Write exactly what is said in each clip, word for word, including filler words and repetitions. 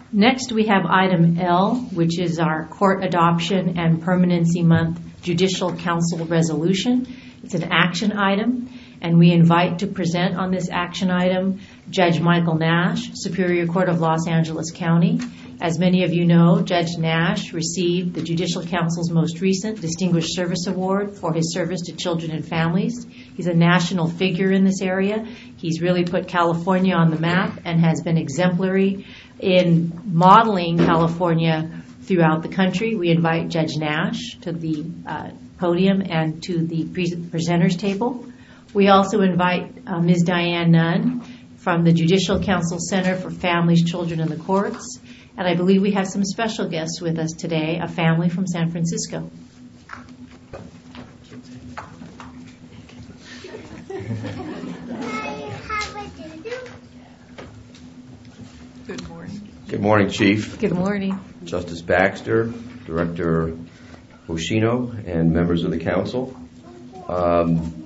Next, we have item L, which is our Court Adoption and Permanency Month Judicial Council Resolution. It's an action item, and we invite to present on this action item Judge Michael Nash, Superior Court of Los Angeles County. As many of you know, Judge Nash received the Judicial Council's most recent Distinguished Service Award for his service to children and families. He's a national figure in this area. He's really put California on the map and has been exemplary in modeling California throughout the country. We invite Judge Nash to the uh, podium and to the pre- presenters table. We also invite uh, Miz Diane Nunn from the Judicial Council Center for Families, Children, and the Courts. And I believe we have some special guests with us today, a family from San Francisco. Good morning. Good morning, Chief. Good morning. Justice Baxter, Director Hoshino, and members of the Council. Um,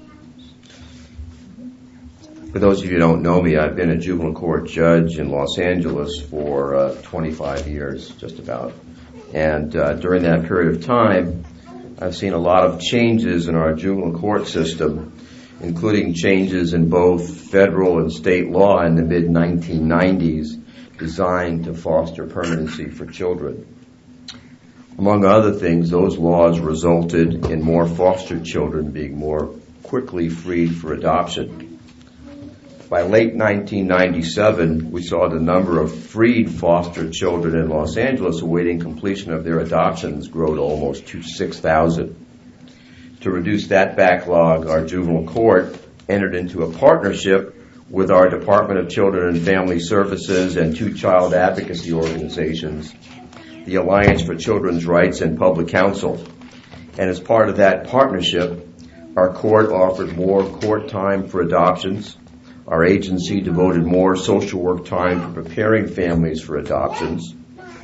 for those of you who don't know me, I've been a juvenile court judge in Los Angeles for uh, twenty-five years, just about. And uh, during that period of time, I've seen a lot of changes in our juvenile court system, including changes in both federal and state law in the mid nineteen nineties designed to foster permanency for children. Among other things, those laws resulted in more foster children being more quickly freed for adoption. By late nineteen ninety-seven, we saw the number of freed foster children in Los Angeles awaiting completion of their adoptions grow to almost six thousand. To reduce that backlog, our juvenile court entered into a partnership with our Department of Children and Family Services and two child advocacy organizations, the Alliance for Children's Rights and Public Counsel. And as part of that partnership, our court offered more court time for adoptions. Our agency devoted more social work time for preparing families for adoptions.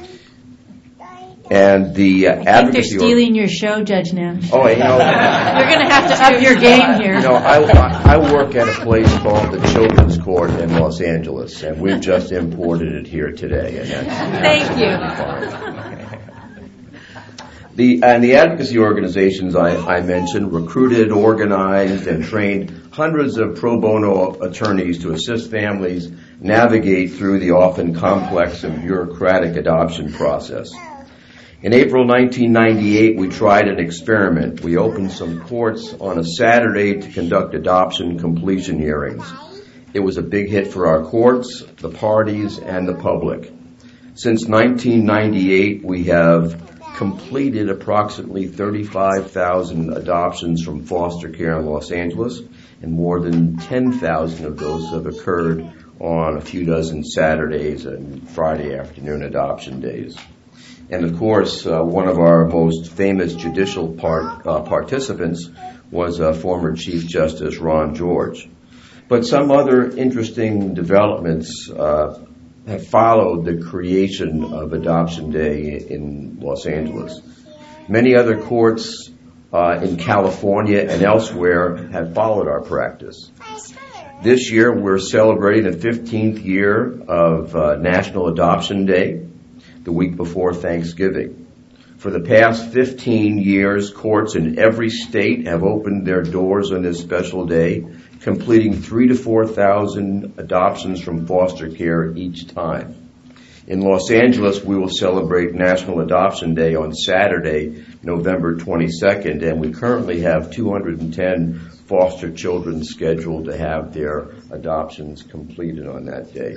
And the uh, I think advocacy... they're stealing your show, Judge Nash. Oh, you know... You're going to have to up your game here. You know, I, I work at a place called the Children's Court in Los Angeles, and we've just imported it here today. And that's Thank you. The, and the advocacy organizations I, I mentioned recruited, organized, and trained hundreds of pro bono attorneys to assist families navigate through the often complex and bureaucratic adoption process. In April nineteen ninety-eight, we tried an experiment. We opened some courts on a Saturday to conduct adoption completion hearings. It was a big hit for our courts, the parties, and the public. Since nineteen ninety-eight, we have completed approximately thirty-five thousand adoptions from foster care in Los Angeles, and more than ten thousand of those have occurred on a few dozen Saturdays and Friday afternoon adoption days. And of course, uh, one of our most famous judicial part, uh, participants was uh, former Chief Justice Ron George. But some other interesting developments uh, have followed the creation of Adoption Day in Los Angeles. Many other courts uh, in California and elsewhere have followed our practice. This year, we're celebrating the fifteenth year of uh, National Adoption Day, the week before Thanksgiving. For the past fifteen years, courts in every state have opened their doors on this special day, completing three to four thousand adoptions from foster care each time. In Los Angeles, we will celebrate National Adoption Day on Saturday, November twenty-second, and we currently have two hundred ten foster children scheduled to have their adoptions completed on that day.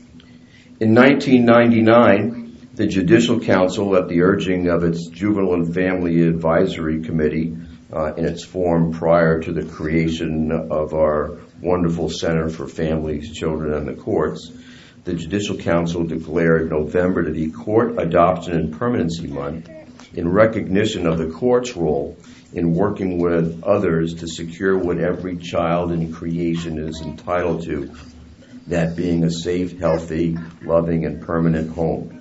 In nineteen ninety-nine, the Judicial Council, at the urging of its Juvenile and Family Advisory Committee, uh, in its form prior to the creation of our wonderful Center for Families, Children, and the Courts, the Judicial Council declared November to be Court Adoption and Permanency Month in recognition of the court's role in working with others to secure what every child in creation is entitled to, that being a safe, healthy, loving, and permanent home.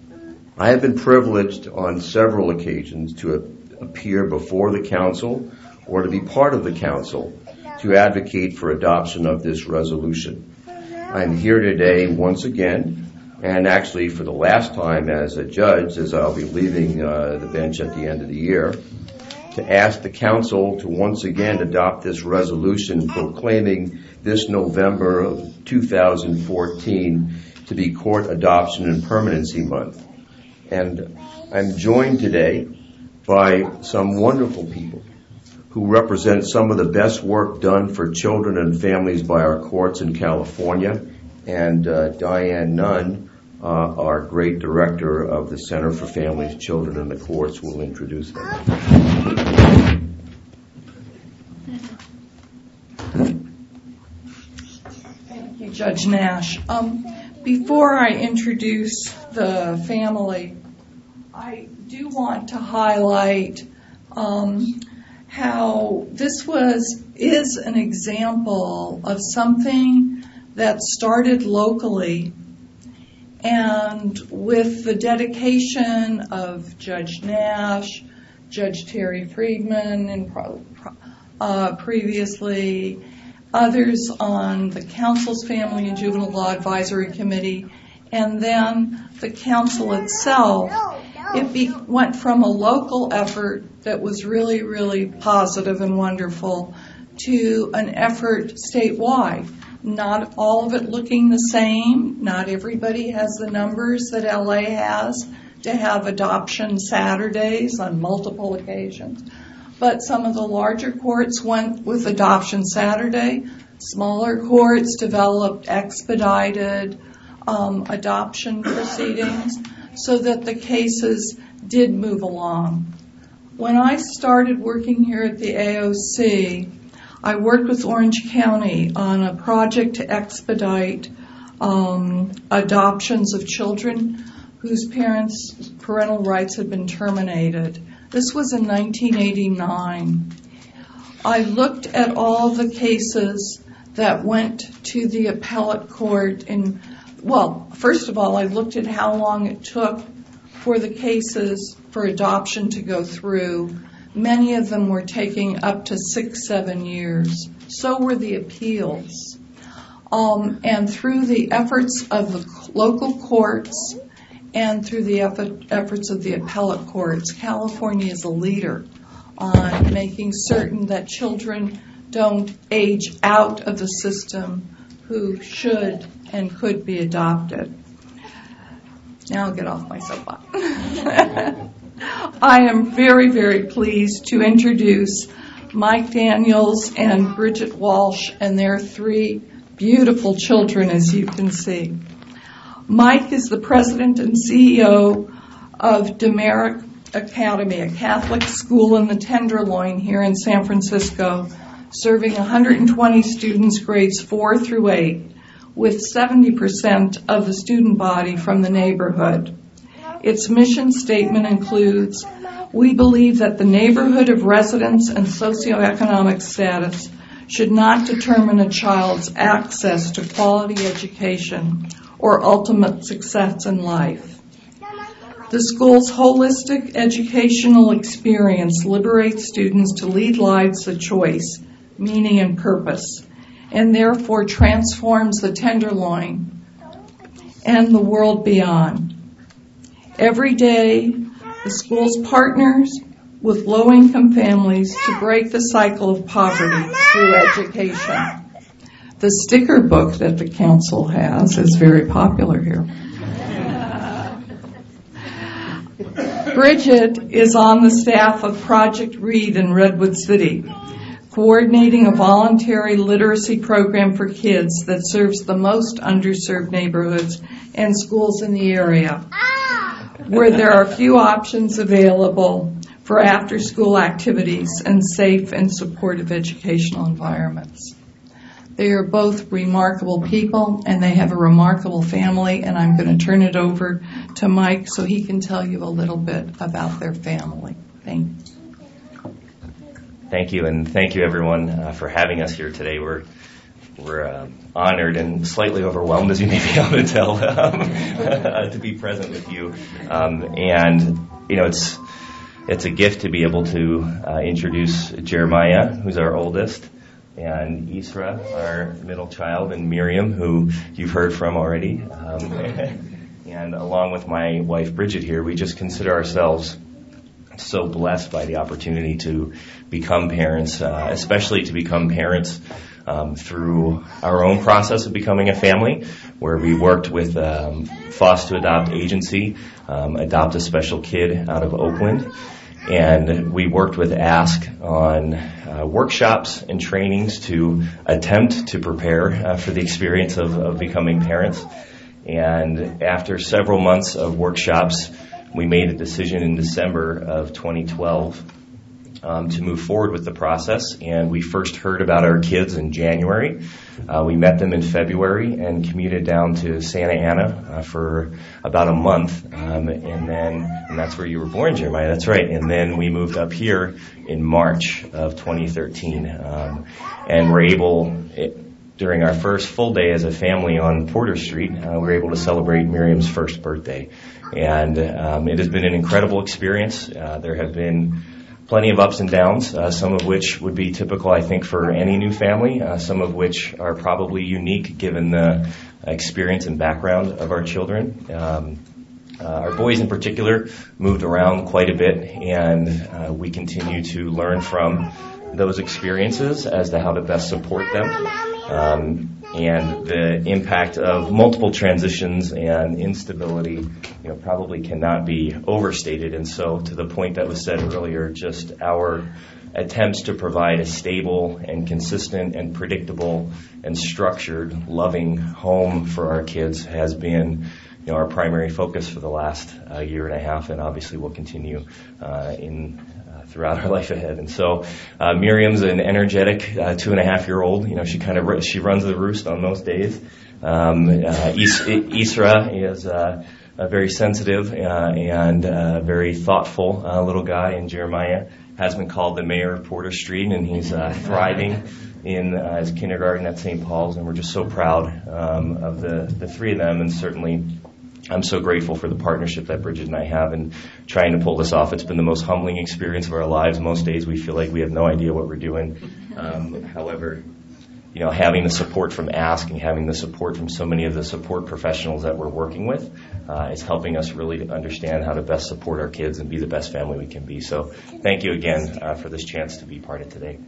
I have been privileged on several occasions to appear before the council or to be part of the council to advocate for adoption of this resolution. I am here today once again and actually for the last time as a judge, as I'll be leaving uh, the bench at the end of the year, to ask the council to once again adopt this resolution proclaiming this November of two thousand fourteen to be Court Adoption and Permanency Month. And I'm joined today by some wonderful people who represent some of the best work done for children and families by our courts in California. And uh, Diane Nunn, uh, our great director of the Center for Families, Children, and the Courts, will introduce them. Thank you, Judge Nash. Um, before I introduce the family, I do want to highlight um, how this was is an example of something that started locally, and with the dedication of Judge Nash, Judge Terry Friedman, and uh, previously others on the Council's Family and Juvenile Law Advisory Committee, and then the Council itself, it be, went from a local effort that was really, really positive and wonderful to an effort statewide. Not all of it looking the same. Not everybody has the numbers that L A has to have adoption Saturdays on multiple occasions. But some of the larger courts went with Adoption Saturday. Smaller courts developed expedited um, adoption proceedings so that the cases did move along. When I started working here at the A O C, I worked with Orange County on a project to expedite um, adoptions of children whose parents' parental rights had been terminated. This was in nineteen eighty-nine. I looked at all the cases that went to the appellate court in, well, first of all, I looked at how long it took for the cases for adoption to go through. Many of them were taking up to six, seven years. So were the appeals. Um, and through the efforts of the local courts and through the effort, efforts of the appellate courts, California is a leader on making certain that children don't age out of the system who should and could be adopted. Now I'll get off my soapbox. I am very, very pleased to introduce Mike Daniels and Bridget Walsh and their three beautiful children, as you can see. Mike is the president and C E O of Demeric Academy, a Catholic school in the Tenderloin here in San Francisco, serving one hundred twenty students grades four through eight, with seventy percent of the student body from the neighborhood. Its mission statement includes, we believe that the neighborhood of residence and socioeconomic status should not determine a child's access to quality education or ultimate success in life. The school's holistic educational experience liberates students to lead lives of choice, meaning, and purpose, and therefore transforms the Tenderloin and the world beyond. Every day, the school's partners with low-income families to break the cycle of poverty through education. The sticker book that the council has is very popular here. Bridget is on the staff of Project Read in Redwood City, coordinating a voluntary literacy program for kids that serves the most underserved neighborhoods and schools in the area, where there are few options available for after-school activities and safe and supportive educational environments. They are both remarkable people, and they have a remarkable family, and I'm going to turn it over to Mike so he can tell you a little bit about their family. Thank you. Thank you, and thank you, everyone, uh, for having us here today. We're we're uh, honored and slightly overwhelmed, as you may be able to tell, um, uh, to be present with you. Um, and you know, it's it's a gift to be able to uh, introduce Jeremiah, who's our oldest, and Isra, our middle child, and Miriam, who you've heard from already. Um, And along with my wife Bridget here, we just consider ourselves so blessed by the opportunity to become parents, uh, especially to become parents um, through our own process of becoming a family, where we worked with um, Foster Adopt Agency, um, Adopt a Special Kid out of Oakland. And we worked with Ask on uh, workshops and trainings to attempt to prepare uh, for the experience of, of becoming parents. And after several months of workshops, we made a decision in December of twenty twelve um, to move forward with the process. And we first heard about our kids in January. Uh, we met them in February and commuted down to Santa Ana uh, for about a month. Um, and then, and that's where you were born, Jeremiah. That's right. And then we moved up here in March of twenty thirteen. Um, and we're able, it, during our first full day as a family on Porter Street, uh, we were able to celebrate Miriam's first birthday. And um, it has been an incredible experience. Uh, there have been plenty of ups and downs, uh, some of which would be typical, I think, for any new family, uh, some of which are probably unique given the experience and background of our children. Um, uh, our boys in particular moved around quite a bit, and uh, we continue to learn from those experiences as to how to best support them. Um, and the impact of multiple transitions and instability, you know, probably cannot be overstated. And so, to the point that was said earlier, just our attempts to provide a stable and consistent and predictable and structured, loving home for our kids has been, you know, our primary focus for the last uh, year and a half, and obviously will continue uh, in. throughout her life ahead. And so uh, Miriam's an energetic uh, two and a half year old. You know, she kind of she runs the roost on most days. Um, uh, Is- Isra is uh, a very sensitive uh, and uh, very thoughtful uh, little guy, and Jeremiah has been called the mayor of Porter Street, and he's uh, thriving in uh, his kindergarten at Saint Paul's, and we're just so proud um, of the, the three of them, and certainly I'm so grateful for the partnership that Bridget and I have in trying to pull this off. It's been the most humbling experience of our lives. Most days we feel like we have no idea what we're doing. Um, however, you know, having the support from Ask and having the support from so many of the support professionals that we're working with uh, is helping us really understand how to best support our kids and be the best family we can be. So thank you again uh, for this chance to be part of today.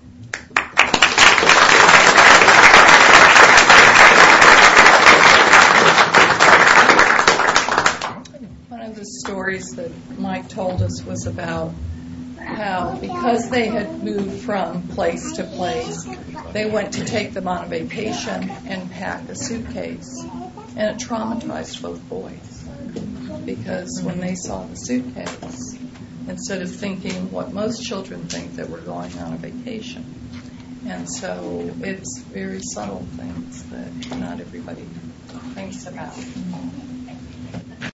The stories that Mike told us was about how, because they had moved from place to place, they went to take them on a vacation and pack a suitcase, and it traumatized both boys, because when they saw the suitcase, instead of thinking what most children think, that we're going on a vacation. And so it's very subtle things that not everybody thinks about.